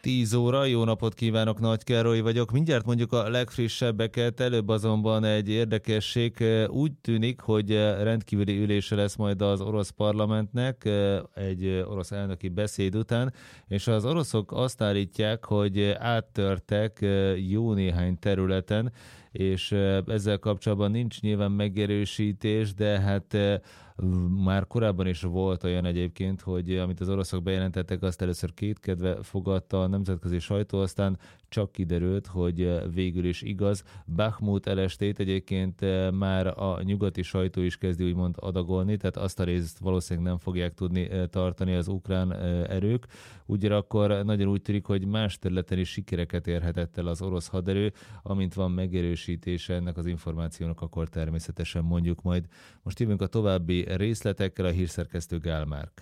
10 óra, jó napot kívánok, Nagy Károly vagyok. Mindjárt mondjuk a legfrissebbeket, előbb azonban egy érdekesség. Úgy tűnik, hogy rendkívüli ülése lesz majd az orosz parlamentnek egy orosz elnöki beszéd után, és az oroszok azt állítják, hogy áttörtek jó néhány területen, és ezzel kapcsolatban nincs nyilván megerősítés, de hát már korábban is volt olyan egyébként, hogy amit az oroszok bejelentettek, azt először kétkedve fogadta a nemzetközi sajtó, aztán csak kiderült, hogy végül is igaz. Bakhmut elestét egyébként már a nyugati sajtó is kezdi úgymond adagolni, tehát azt a részt valószínűleg nem fogják tudni tartani az ukrán erők. Ugyanakkor nagyon úgy tűnik, hogy más területen is sikereket érhetett el az orosz haderő, amint van megerősítése ennek az információnak, akkor természetesen mondjuk majd. Most jövünk a további részletekkel, a hírszerkesztő Gál Márk.